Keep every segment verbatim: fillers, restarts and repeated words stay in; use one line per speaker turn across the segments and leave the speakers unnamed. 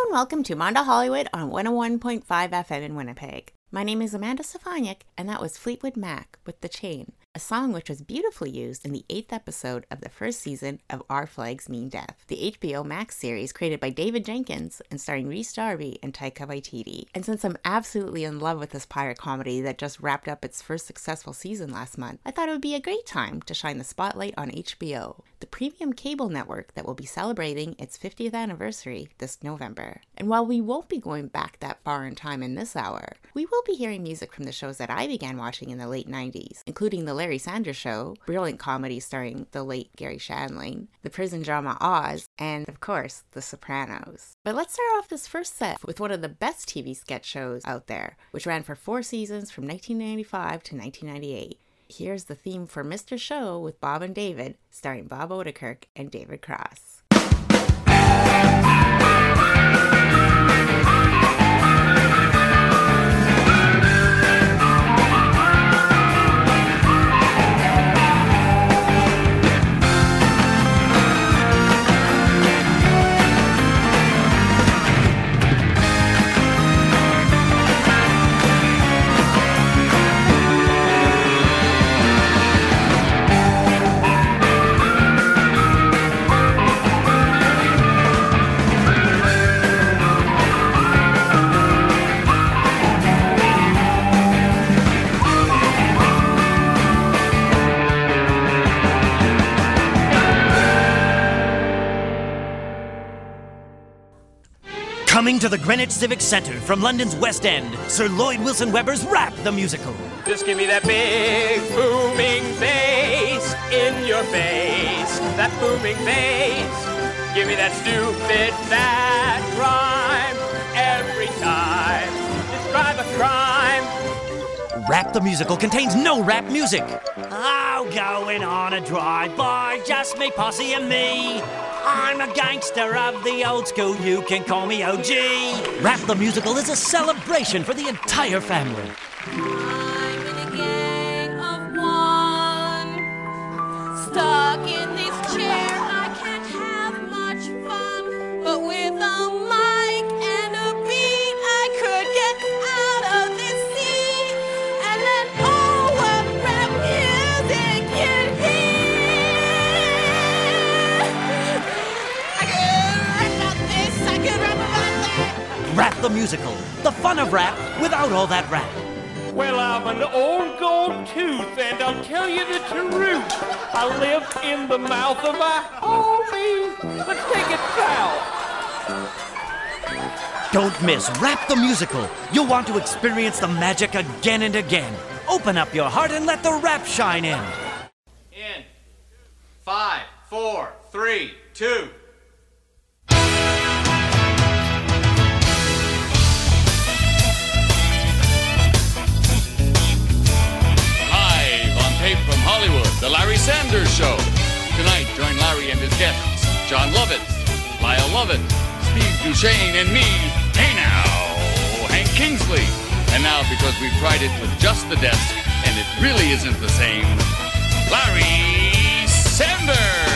and welcome to Mondo Hollywood on one oh one point five F M in Winnipeg. My name is Amanda Stefaniak, and that was Fleetwood Mac with The Chain, a song which was beautifully used in the eighth episode of the first season of Our Flags Mean Death, the H B O Max series created by David Jenkins and starring Rhys Darby and Taika Waititi. And since I'm absolutely in love with this pirate comedy that just wrapped up its first successful season last month, I thought it would be a great time to shine the spotlight on H B O, the premium cable network that will be celebrating its fiftieth anniversary this November. And while we won't be going back that far in time in this hour, we will be hearing music from the shows that I began watching in the late nineties, including The Larry Sanders Show, brilliant comedy starring the late Gary Shandling, the prison drama Oz, and of course, The Sopranos. But let's start off this first set with one of the best T V sketch shows out there, which ran for four seasons from nineteen ninety-five to nineteen ninety-eight. Here's the theme for Mister Show with Bob and David, starring Bob Odenkirk and David Cross.
Coming to the Greenwich Civic Centre from London's West End, Sir Lloyd Wilson Webber's Rap the Musical.
Just give me that big booming bass in your face. That booming bass. Give me that stupid fat rhyme every time. Describe a crime.
Rap the Musical contains no rap music. Oh, going on a drive-by, just me posse and me. I'm a gangster of the old school, you can call me O G. Rap the Musical is a celebration for the entire family.
I'm in a gang of one, stuck in this chair, I can't have much fun. But with a mic and a beat, I could get out of this seat and let all what rap music can hear.
Rap the Musical, the fun of rap without all that rap.
Well, I'm an old gold tooth, and I'll tell you the truth. I live in the mouth of my homie. Let's take it south.
Don't miss Rap the Musical. You'll want to experience the magic again and again. Open up your heart and let the rap shine in.
In five, four, three, two. From Hollywood, The Larry Sanders Show. Tonight, join Larry and his guests, John Lovett, Lyle Lovett, Steve Duchesne, and me, hey now, Hank Kingsley. And now, because we've tried it with just the desk, and it really isn't the same, Larry Sanders!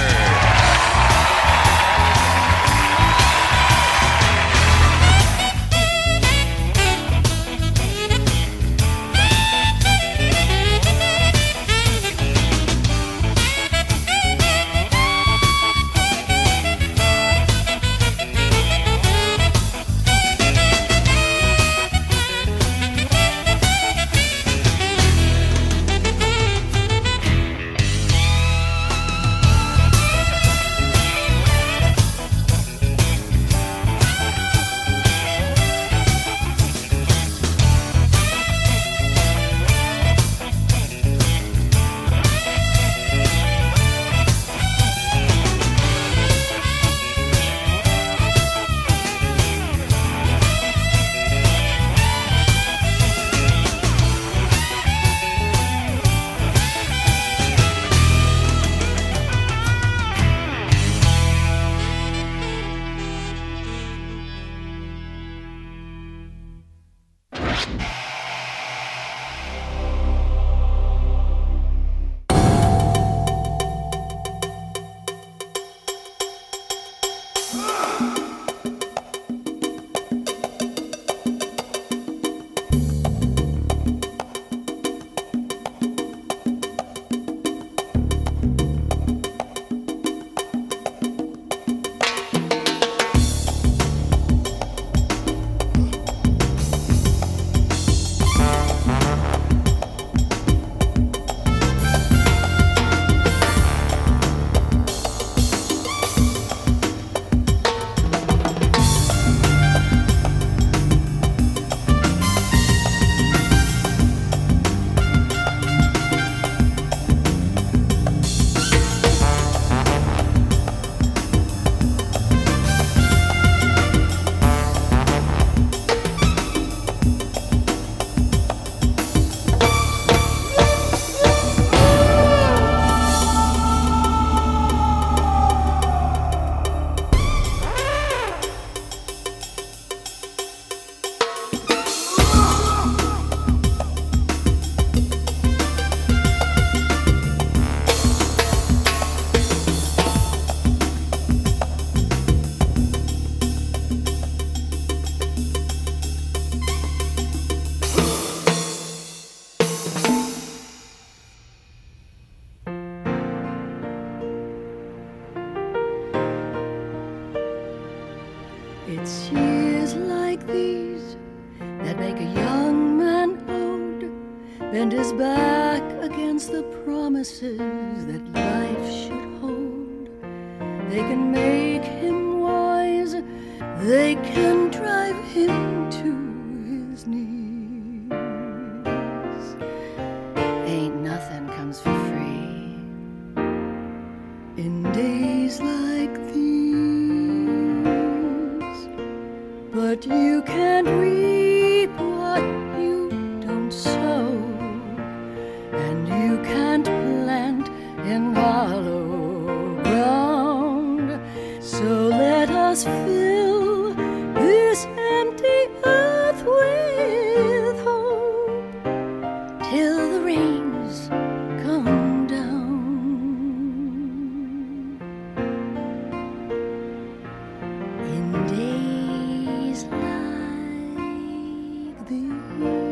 days like these that make a young man old bend his back against the promises that life should hold. They can make him wise, they can drive him to his knees. Ain't nothing comes for free in days like these, but you can't reap what you don't sow, and you can't plant in hollow ground. So let us fill this empty earth with hope till the rains come down. In days like these.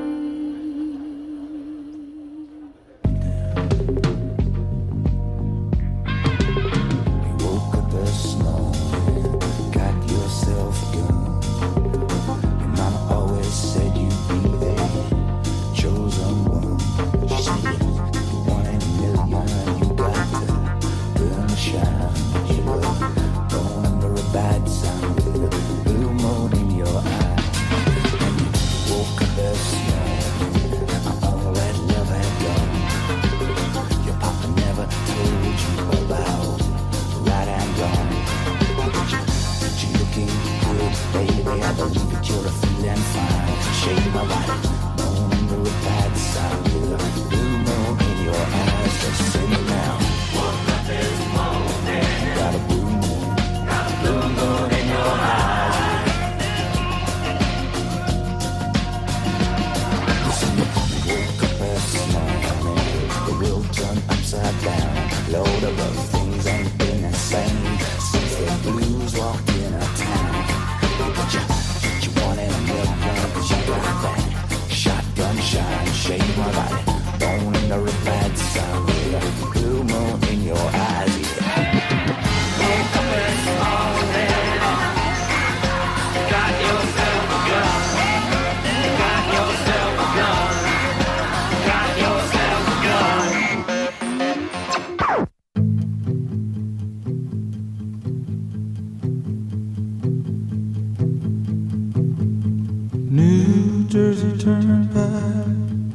New Jersey Turnpike,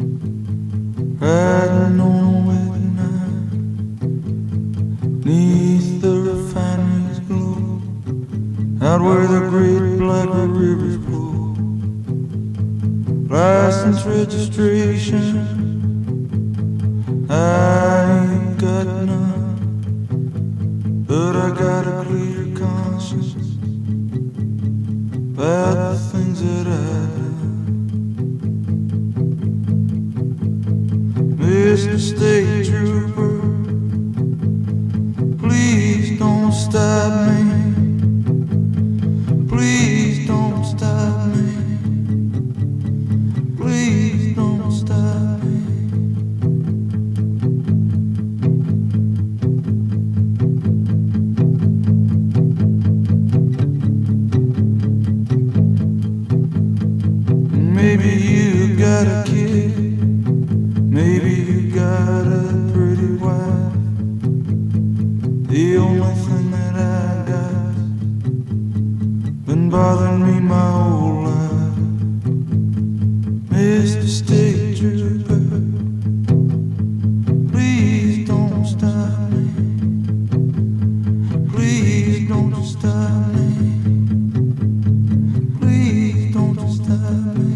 riding on a wet night, 'neath the refinery's glow, out where the great black rivers flow. License registration, I ain't got none, but I got a clear conscience about the things that I Mister State Trooper, please don't stop me. Please don't stop me. Please don't stop me. Maybe you got a kid. Maybe you got a pretty wife. The only thing that I got been bothering me my whole life. Mister State Trooper, please don't stop me. Please don't you stop me. Please don't you stop me.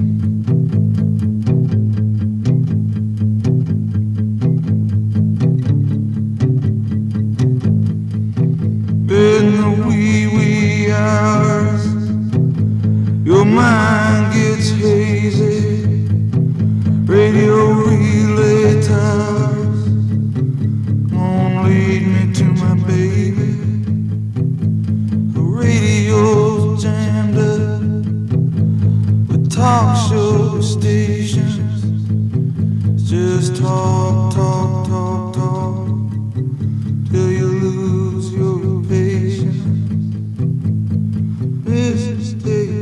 In the wee wee hours, your mind gets hazy. Radio relay towers won't lead me to my baby. The radio's jammed up with talk show stations. It's just talk, talk, talk, talk till you lose your patience. Mister State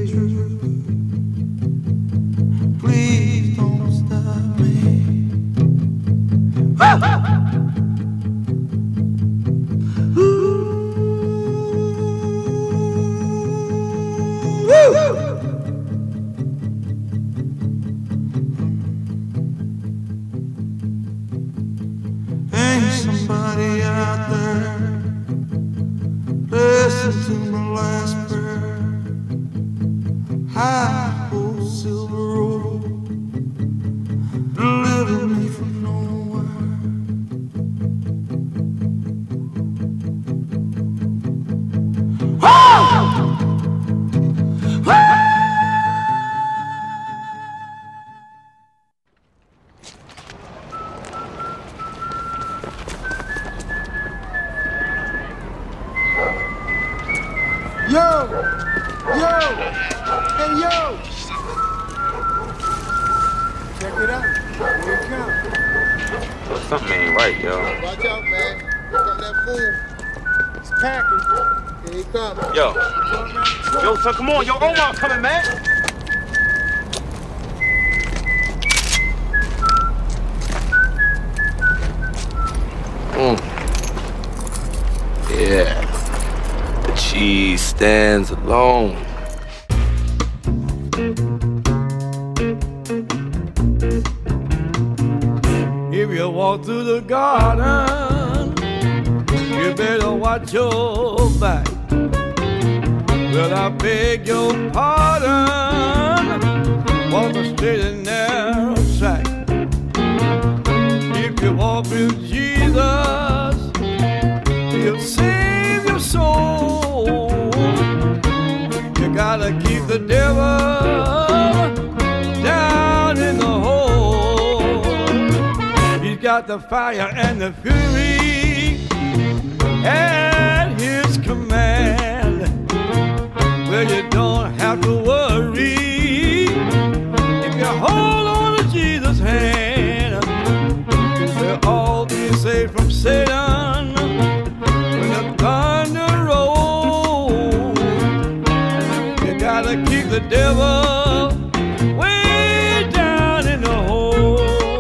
high old silver road delivered me from nowhere. Yo! Yo! Hey, yo! Check it out. Here it comes.
Something ain't right, yo.
Watch out, man. Here come that fool. It's packing. Here he comes.
Yo. Yo, son, come on. Yo, Omar coming, man. Mm. Yeah. The cheese stands alone.
If you walk through the garden, you better watch your back. Well, I beg your pardon, walk a straight and narrow track. If you walk with Jesus, he'll save your soul. You gotta keep the devil down in the hole. He's got the fire and the fury at his command. Well, you don't have to worry if you hold on to Jesus' hand. We'll all be saved from Satan when the thunder rolls. You gotta keep the devil way down in the hole.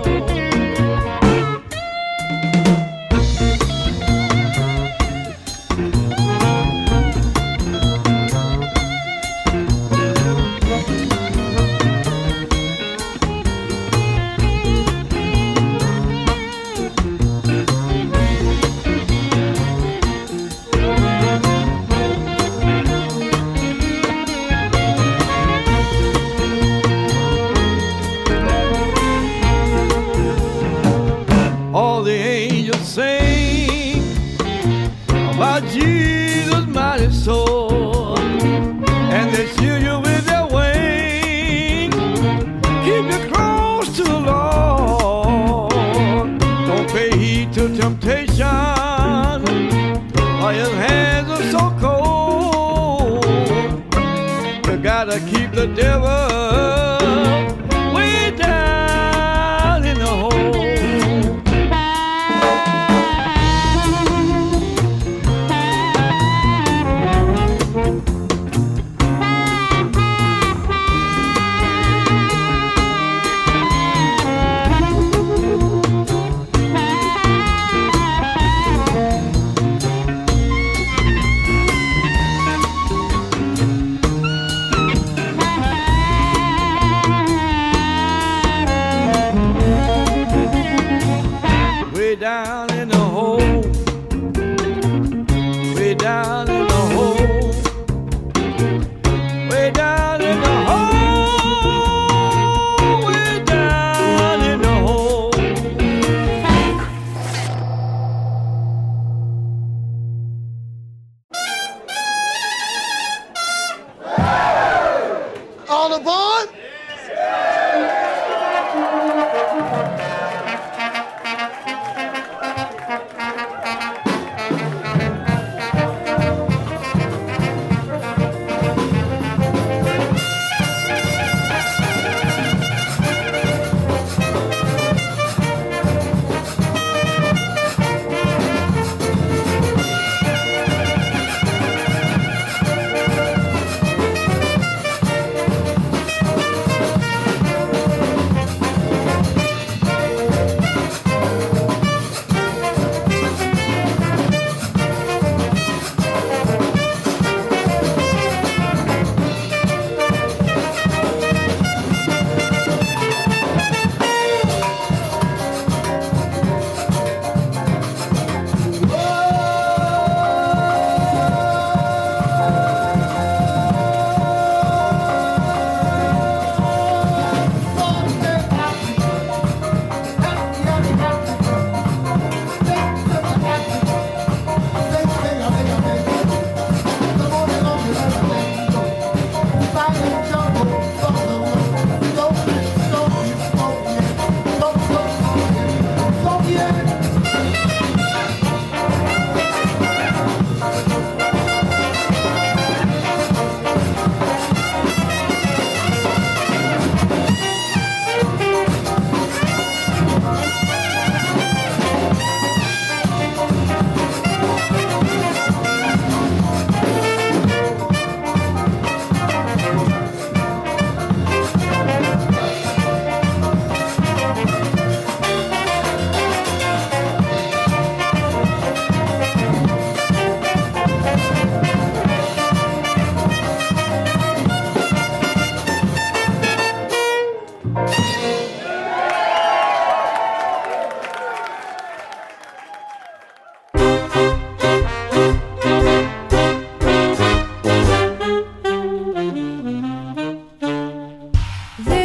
All the angels sing about Jesus' mighty sword, and they shield you with their wings, keep you close to the Lord. Don't pay heed to temptation, or his hands are so cold. You gotta keep the devil way down in the hole. Way down in the hole, way down in the hole, way down in the hole, way down in the hole.
All aboard?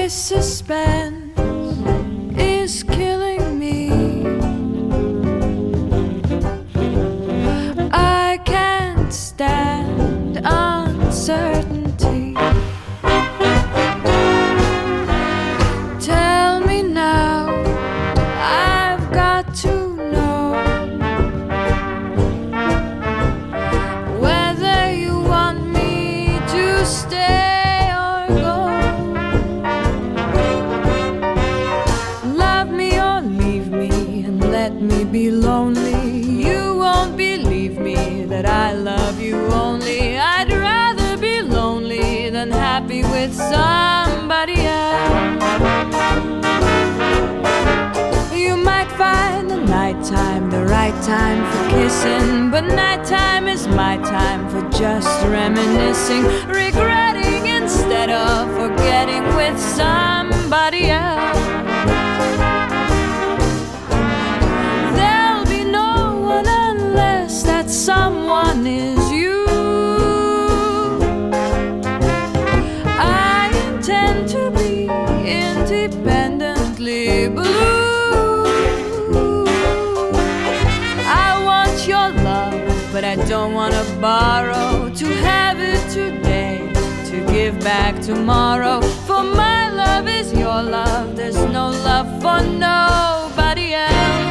This suspense is killing me. I can't stand uncertainty. Tell me now, I've got to know whether you want me to stay or go. Love me or leave me and let me be lonely. You won't believe me that I love you only. I'd rather be lonely than happy with somebody else. You might find the nighttime the right time for kissing, but nighttime is my time for just reminiscing, regretting instead of forgetting with somebody else. There'll be no one unless that someone is you. I intend to be independently blue. I want your love, but I don't want to borrow. To have it today, to give back tomorrow. For my love is your love. There's no love for nobody else.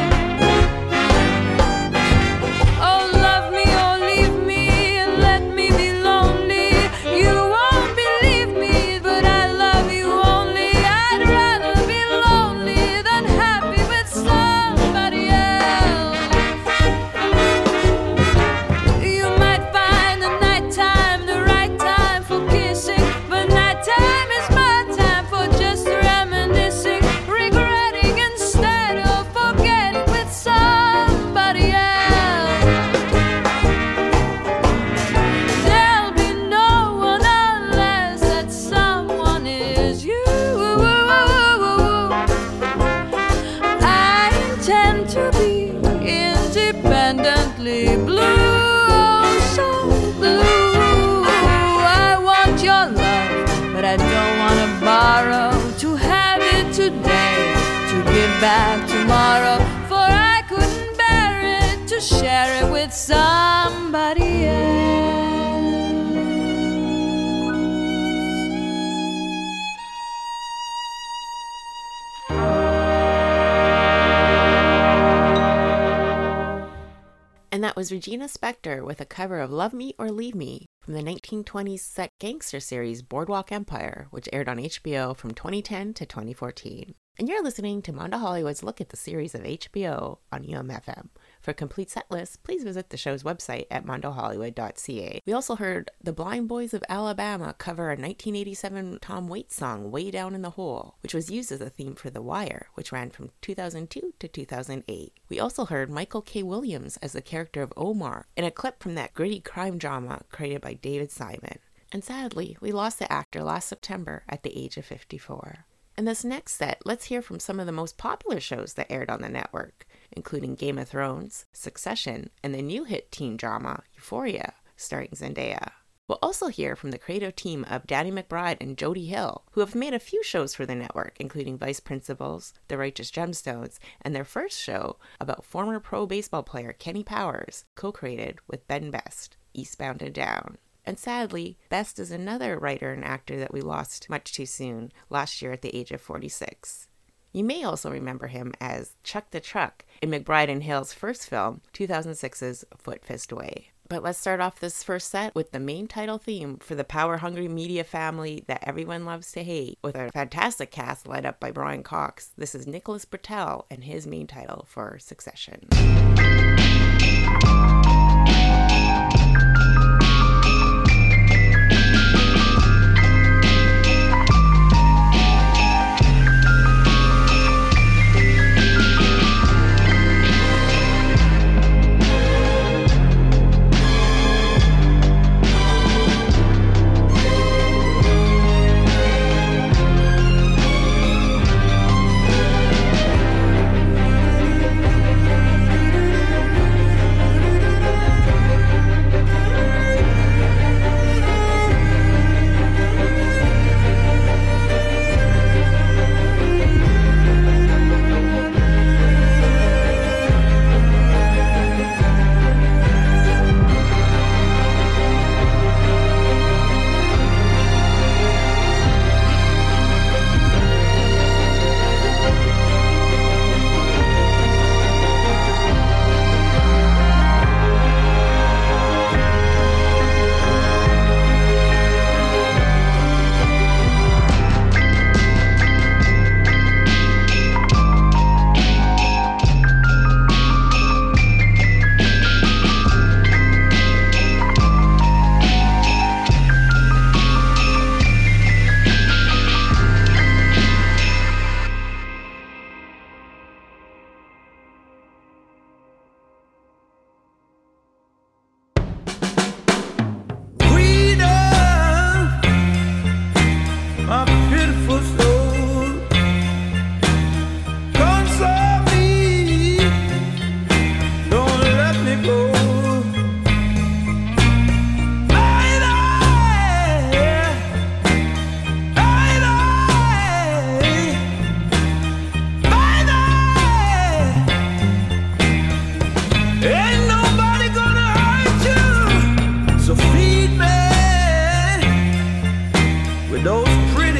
Oh, love me or leave me and let me be lonely. You won't believe me, but I love you only. I'd rather be lonely than happy with somebody else. You might find the nighttime the right time for kissing, but nighttime is my time for just reminiscing, regretting instead of forgetting with somebody else. There'll be no one unless that someone is you. I intend to be independently blue, oh, so blue. I want your love, but I don't want to borrow. To have it today, to give back tomorrow. For I couldn't bear it to share it with somebody else.
And that was Regina Spektor with a cover of Love Me or Leave Me from the nineteen twenties set gangster series Boardwalk Empire, which aired on H B O from twenty ten to twenty fourteen. And you're listening to Mondo Hollywood's look at the series of H B O on U M F M. For a complete set list, please visit the show's website at mondo hollywood dot c a. We also heard the Blind Boys of Alabama cover a nineteen eighty-seven Tom Waits song, Way Down in the Hole, which was used as a theme for The Wire, which ran from two thousand two to two thousand eight. We also heard Michael K. Williams as the character of Omar in a clip from that gritty crime drama created by David Simon. And sadly, we lost the actor last September at the age of fifty-four. In this next set, let's hear from some of the most popular shows that aired on the network, including Game of Thrones, Succession, and the new hit teen drama, Euphoria, starring Zendaya. We'll also hear from the creative team of Danny McBride and Jody Hill, who have made a few shows for the network, including Vice Principals, The Righteous Gemstones, and their first show about former pro baseball player Kenny Powers, co-created with Ben Best, Eastbound and Down. And sadly, Best is another writer and actor that we lost much too soon, last year at the age of forty-six. You may also remember him as Chuck the Truck in McBride and Hill's first film, two thousand six's Foot Fist Way. But let's start off this first set with the main title theme for the power-hungry media family that everyone loves to hate, with a fantastic cast led up by Brian Cox. This is Nicholas Britell and his main title for Succession.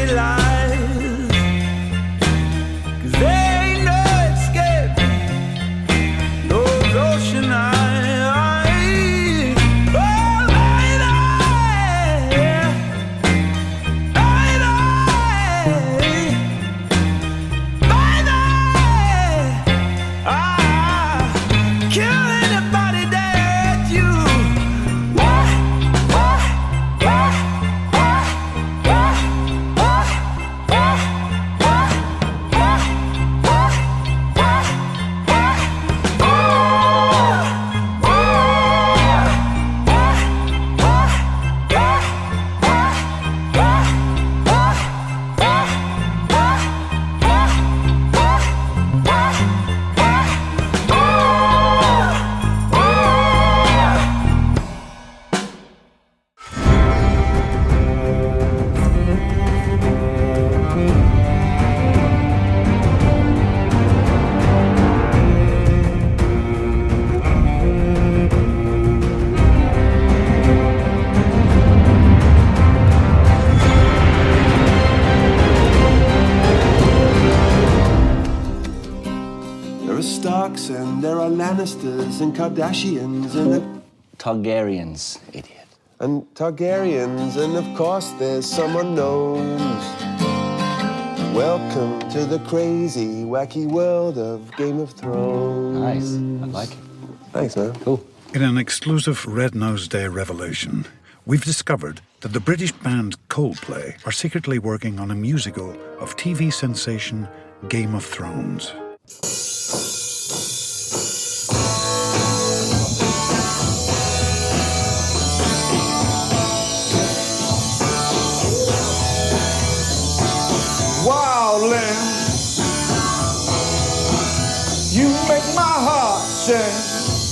lies. 'Cause there ain't no escape those ocean eyes.
And there are Lannisters and Kardashians and the...
Targaryens, idiot.
And Targaryens, and of course there's some unknowns. Welcome to the crazy, wacky world of Game of Thrones.
Nice, I like it.
Thanks, man.
Cool.
In an exclusive Red Nose Day revelation, we've discovered that the British band Coldplay are secretly working on a musical of T V sensation Game of Thrones.
Wildland, you make my heart sing.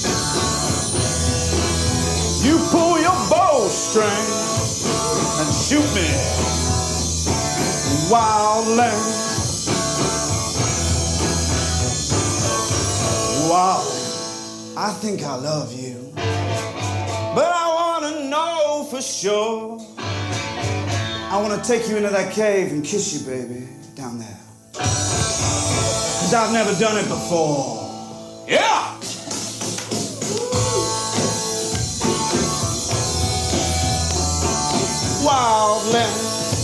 You pull your bowstring and shoot me. Wildland, wow, I think I love you, but I wanna know for sure. I want to take you into that cave and kiss you, baby, down there. 'Cause I've never done it before. Yeah! Wildland.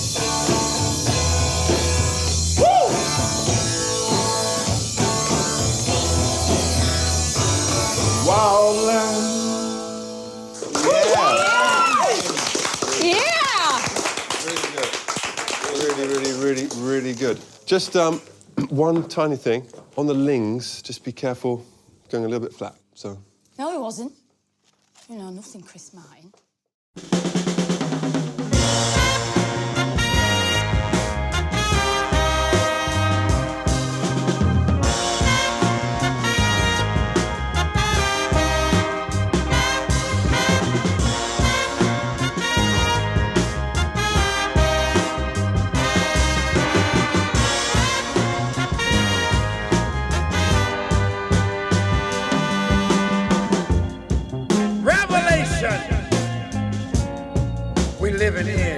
Woo! Wildland.
Really, really, really, really good. Just um, one tiny thing. On the lings, just be careful going a little bit flat, so...
No, it wasn't. You know, nothing Chris Martin.
Living in.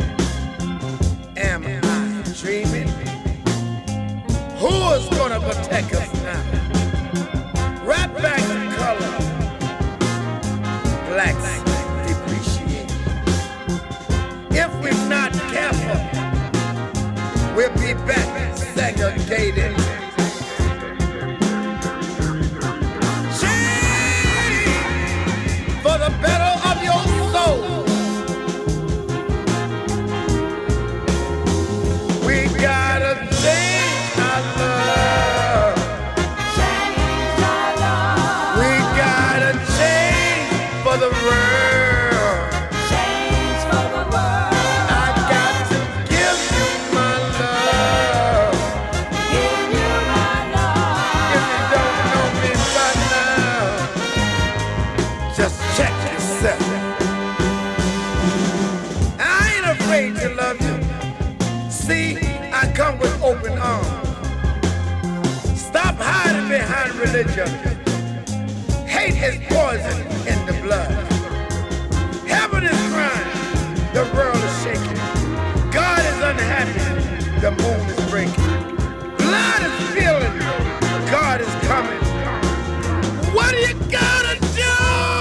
Am I dreaming? Who is gonna protect us now? Right back to color. Blacks depreciate. If we're not careful, we'll be back segregated. Change for the better of your soul. Come with open arms. Stop hiding behind religion. Hate is poison in the blood. Heaven is crying. The world is shaking. God is unhappy.
the moon is breaking. Blood is feeling, God is coming. What are you gonna do?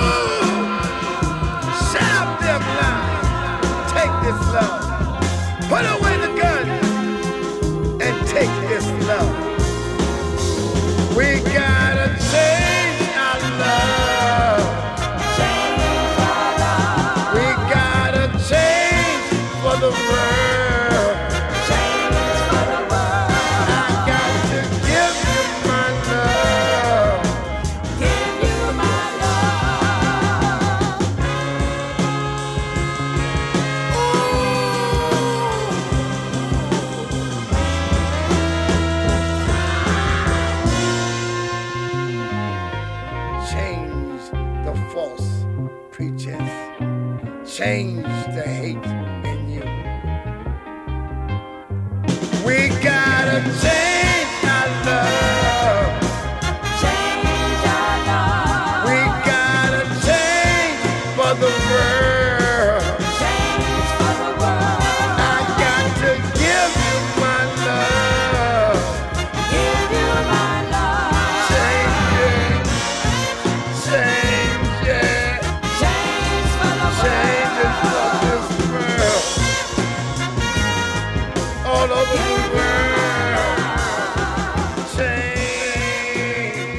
Shout them loud. Take this love. Put away the gun and take this love. We gotta change our love. Change our love. We gotta change for the world. Change for the world. I got to give you my love. Give you my Change the false pretense. Change the hate in you. We gotta change our love. Change our love. We gotta change for the world. Change for the world. I got to give you my love. Give you my love. Change it. Change it. Change for the world. Change it for this world. All over the world. Change.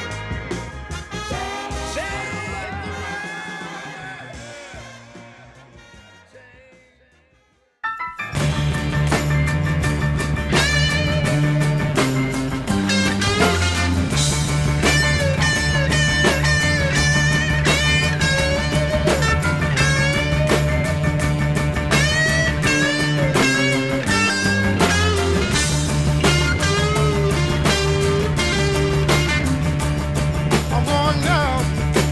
I'm going down.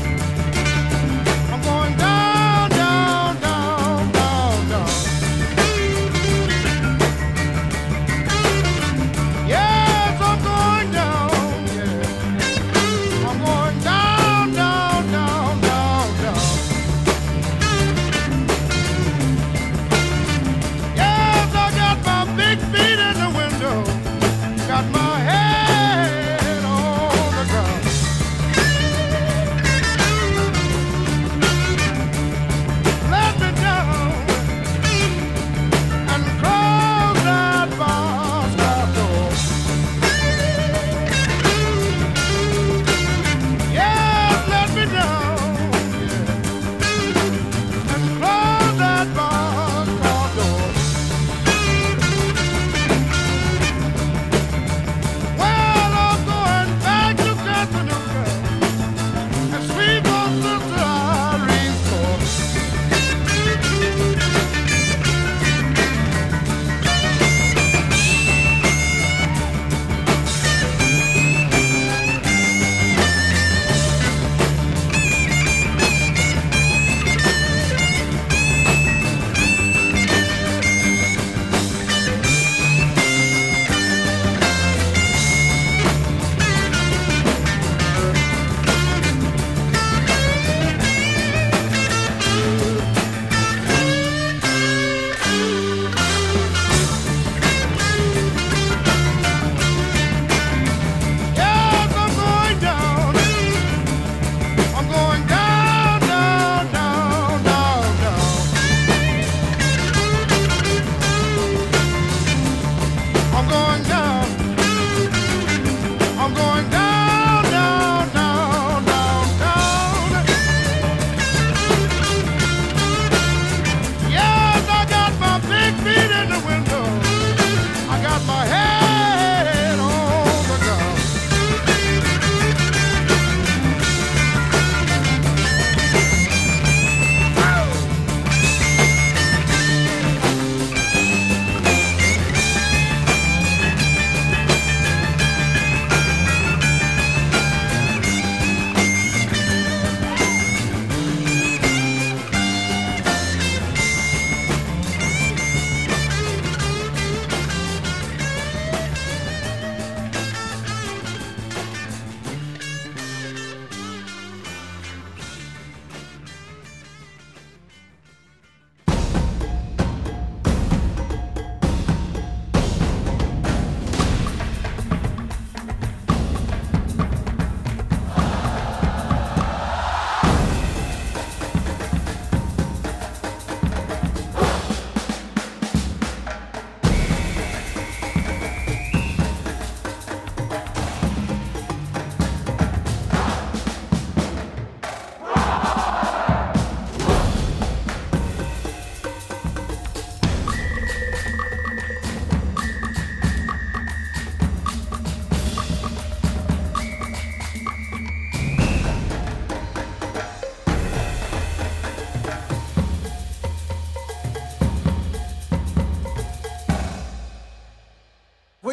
I'm going down, down, down, down, down. Yes, I'm going down. Yeah. I'm going down, down, down, down, down. Yes, I got my big feet in the window. Got my head on the ground. Let me down and close that boxcar door. Yes, let me down, yeah, and close that boxcar door.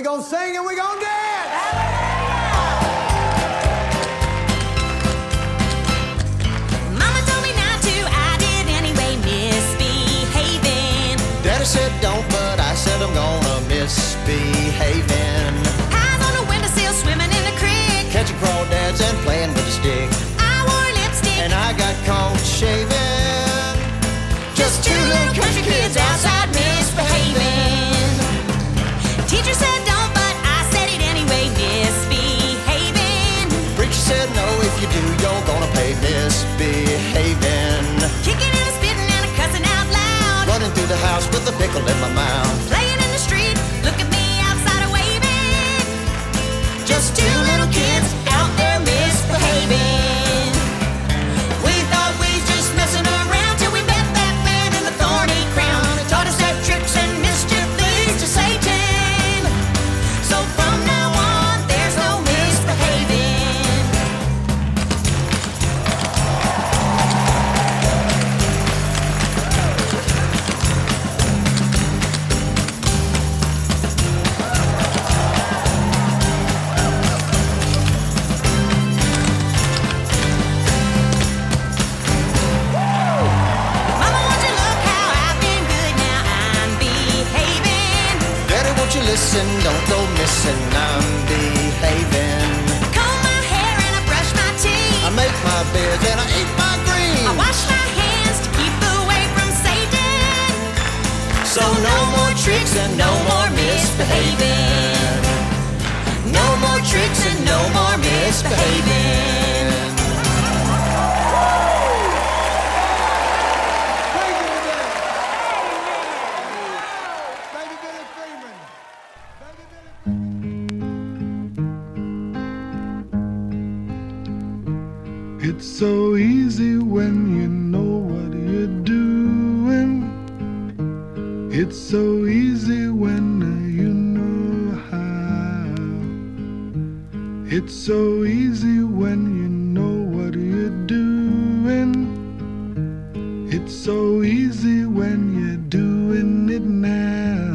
gonna sing and we gonna dance.
Mama told me not to, I did anyway, misbehaving.
Daddy said don't, but I said I'm gonna misbehaving.
Eyes on the windowsill, swimming in the creek.
Catching crawdads and playing with a stick.
I wore lipstick
and I got caught shaving. Just two little country kids outside misbehaving.
Teacher said don't, but I said it anyway, misbehaving.
Preacher said no, if you do, you're gonna pay misbehaving.
Kicking and spitting and cussing out loud.
Running through the house with a pickle in my mouth.
Playing in the street, look at me outside of waving.
Just two little kids out there misbehaving. We thought we was just messing around till we met that man in the thorny crown. Taught us that tricks and mischief leads to Satan. So from now on, there's no misbehaving.
Mama, won't you look how I've been good now, I'm behaving.
Daddy, won't you listen, don't go missing, I'm behaving.
Comb my hair and I brush my teeth.
I make my bed and I eat my greens.
I wash my hands to keep away from Satan.
So no more tricks and no more misbehaving. No more tricks and no more misbehaving.
It's so easy when you know what you're doing. It's so easy when you know how. It's so easy when you know what you're doing. It's so easy when you're doing it now.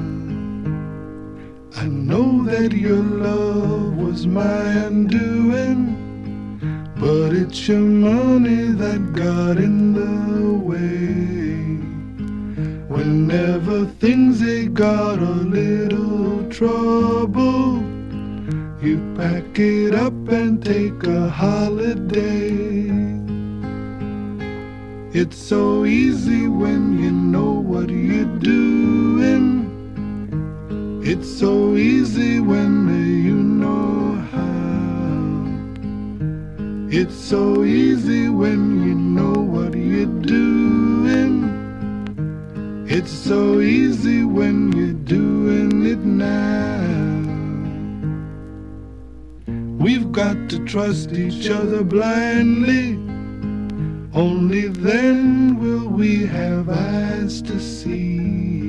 I know that your love was my undoing, but it's your money that got in the way. Whenever things they got a little trouble, you pack it up and take a holiday. It's so easy when you know what you're doing. It's so easy when you know how. It's so easy when you know what you're doing. It's so easy when you're doing it now. We've got to trust each other blindly. Only then will we have eyes to see.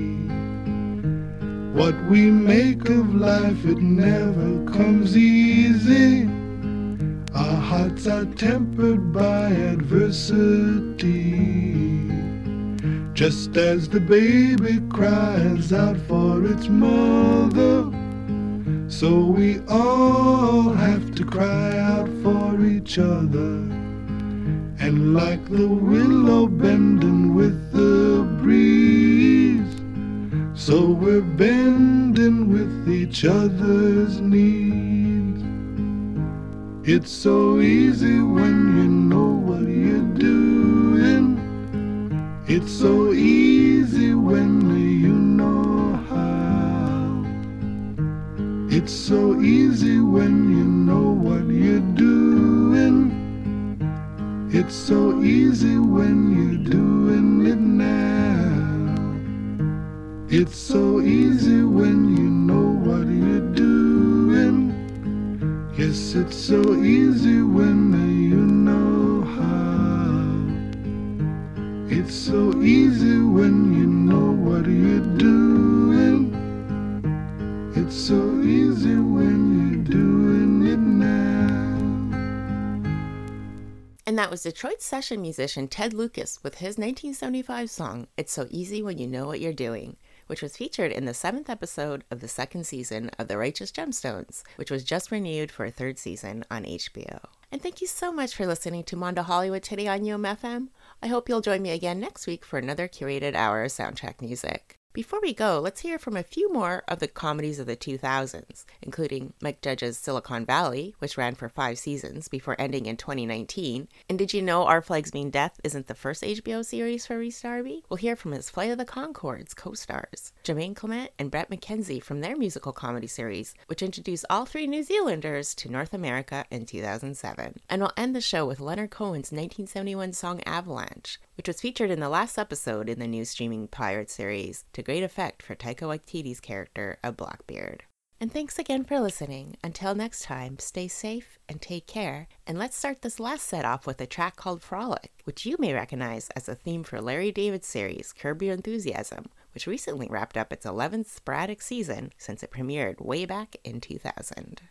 What we make of life, it never comes easy. Our hearts are tempered by adversity. Just as the baby cries out for its mother, so we all have to cry out for each other. And like the willow bending with the breeze, so we're bending with each other's needs. It's so easy when you know what you're doing. It's so easy when you know how. It's so easy when you know what you're doing. It's so easy when you're doing it now. It's so easy when you know what you're doing. Yes, it's so easy when you know how. It's so easy when you know what you're doing. It's so easy when you're doing it now.
And that was Detroit session musician Ted Lucas with his nineteen seventy-five song, It's So Easy When You Know What You're Doing, which was featured in the seventh episode of the second season of The Righteous Gemstones, which was just renewed for a third season on H B O. And thank you so much for listening to Mondo Hollywood today on U M F M. I hope you'll join me again next week for another curated hour of soundtrack music. Before we go, let's hear from a few more of the comedies of the two thousands, including Mike Judge's Silicon Valley, which ran for five seasons before ending in twenty nineteen. And did you know Our Flags Mean Death isn't the first H B O series for Rhys Darby? We'll hear from his Flight of the Conchords co-stars, Jermaine Clement and Brett McKenzie from their musical comedy series, which introduced all three New Zealanders to North America in two thousand seven. And we'll end the show with Leonard Cohen's nineteen seventy-one song Avalanche, which was featured in the last episode in the new streaming pirate series, to great effect for Taika Waititi's character of Blackbeard. And thanks again for listening. Until next time, stay safe and take care. And let's start this last set off with a track called Frolic, which you may recognize as a theme for Larry David's series Curb Your Enthusiasm, which recently wrapped up its eleventh sporadic season since it premiered way back in two thousand.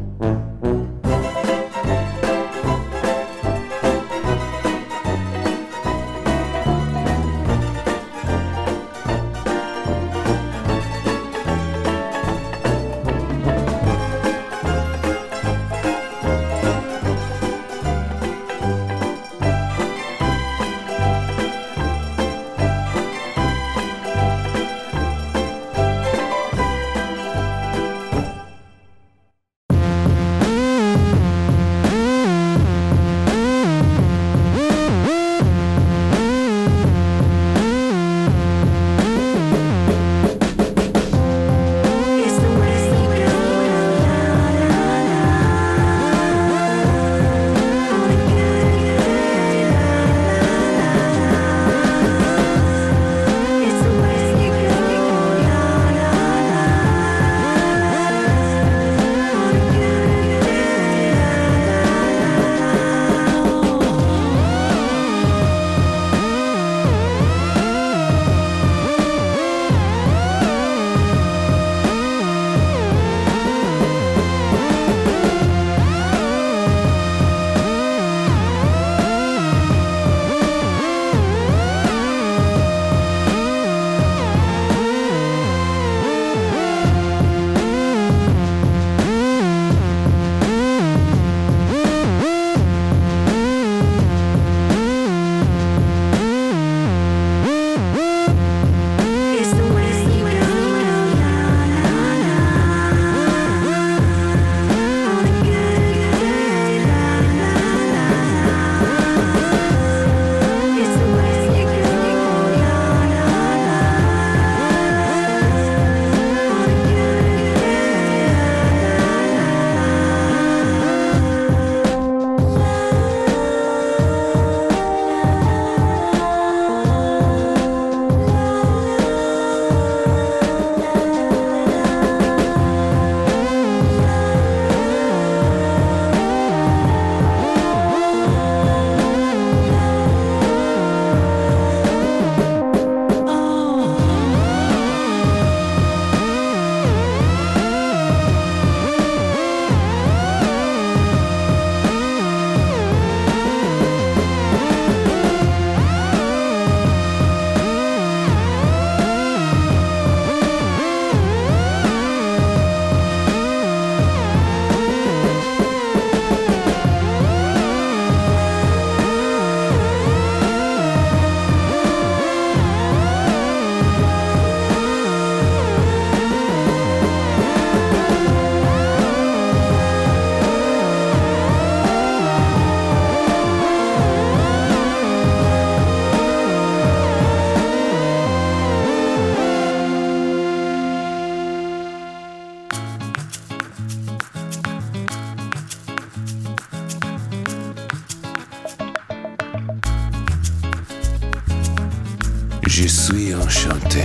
Je suis enchanté.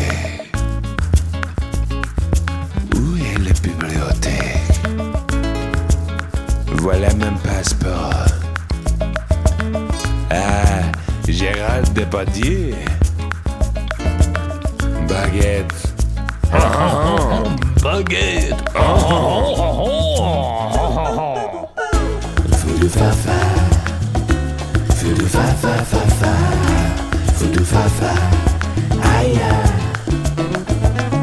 Où est la bibliothèque? Voilà mon passeport. Ah, Gérald Depardieu. Baguette. Oh, oh, oh, baguette. Oh, oh, oh, oh, oh. Feu de fafa. Feu de fafa, fafa. Feu de fafa. Aïe, aïe.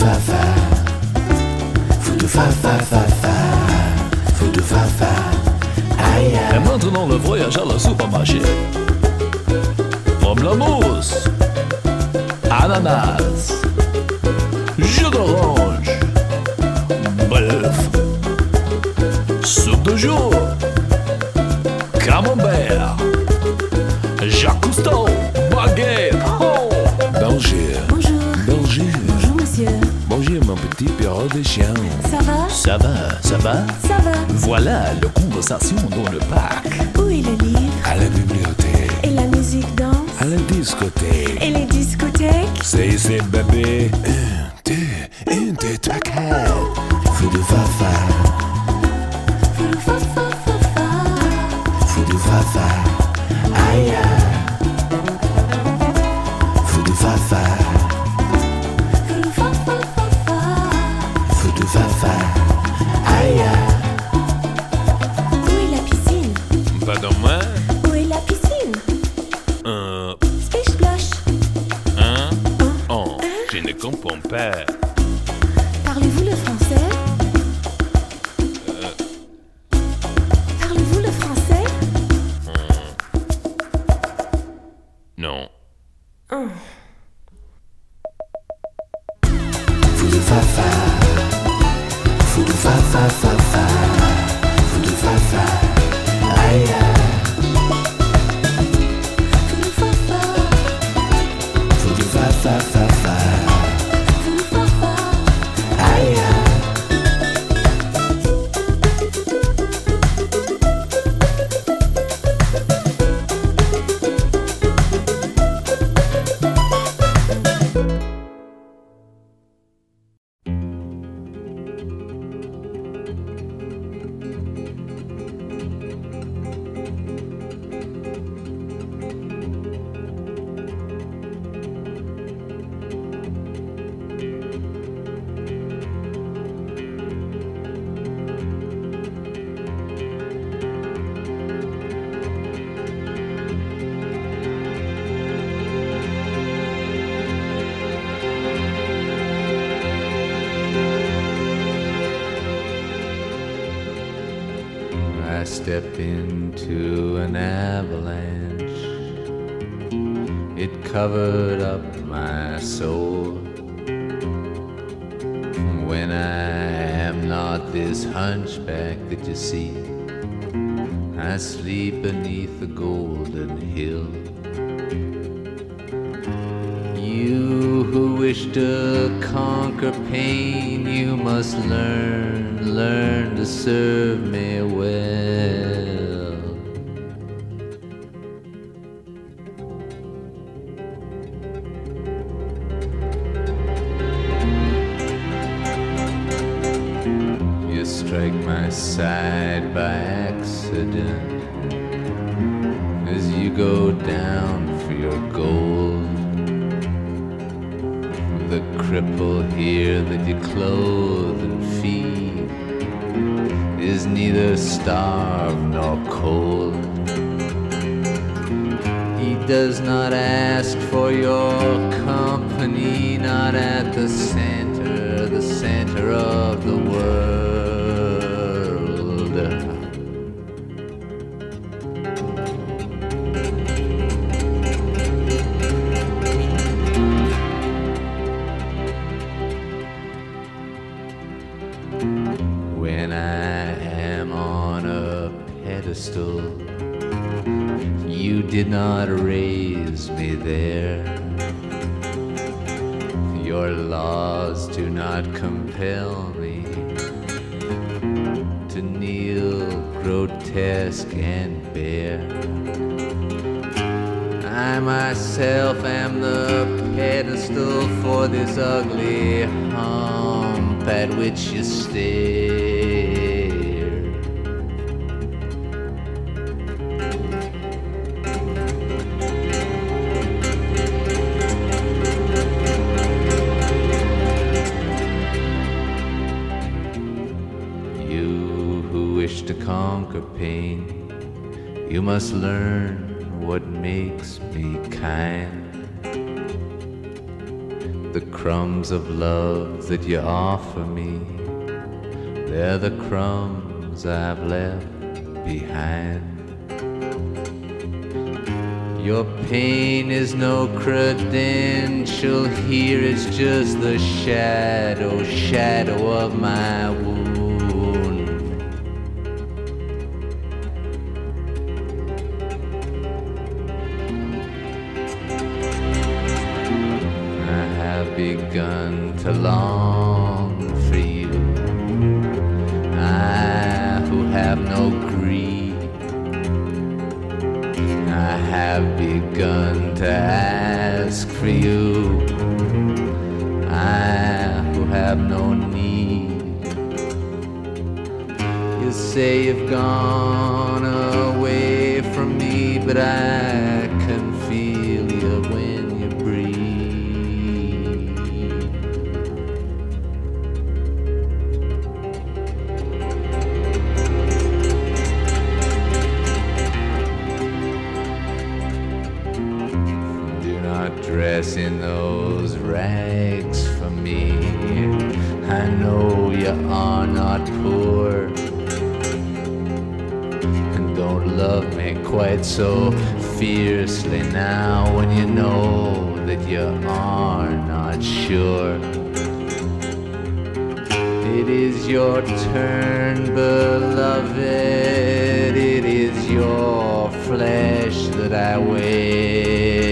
fa-fa, foutou fa-fa-fa-fa, foutou fa-fa, aïe aïe.
Et maintenant le voyage à la supermarché. Pomme la mousse, ananas, jus d'orange, bœuf, soupe de jour, camembert, Jacques Cousteau, baguette, oh.
Bonjour.
Bonjour.
Bonjour.
Bonjour, monsieur.
Bonjour, mon petit perro de chien.
Ça va?
Ça va, ça va?
Ça va.
Voilà la conversation dans le parc.
Où est le livre?
À la bibliothèque.
Et la musique danse?
À la discothèque.
Et les discothèques?
C'est ici, bébé. Un, deux, un, deux, trois, quatre. Foutou fa-fa.
Foutou fa-fa-fa-fa.
Foutou fa-fa. Aïe aïe. Foutou fa-fa.
Foutou fa-fa-fa-fa.
Foutou fa-fa. Aïe aïe.
Où est la piscine?
Pardon moi?
Où est la piscine?
Euh.
Splish splash.
Hein? Oh, je ne comprends pas.
Parlez-vous le français?
Euh.
Parlez-vous le français?
Non.
Hum.
Foutou fa-fa. Foutou fa-fa-fa-fa. Foutou fa-fa. Aïe aïe.
Foutou fa-fa.
Foutou fa-fa-fa-fa.
Foutou fa-fa.
Aïe aïe.
I stepped into an avalanche. It covered up my soul. When I am not this hunchback that you see, I sleep beneath the golden hill. You who wish to conquer pain, you must learn, learn to serve me well. You strike my side by accident as you go down for your gold. The cripple here that you clothe and feed is neither starved nor cold. He does not ask for your company, not at the center, the center of the world. When I am on a pedestal, you did not raise me there. Your laws do not compel me to kneel grotesque and bare. I myself am the pedestal for this ugly hump at which you stare. You who wish to conquer pain, you must learn what makes me kind. The crumbs of love that you offer me, they're the crumbs I've left behind. Your pain is no credential here, it's just the shadow, shadow of my wound. I have begun to long for you, I who have no greed. I have begun to ask for you, I who have no need. You say you've gone away from me, but I can feel you when you breathe. Dress in those rags for me, I know you are not poor, and don't love me quite so fiercely now when you know that you are not sure. It is your turn, beloved, it is your flesh that I wear.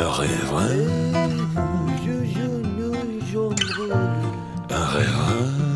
Un rêve.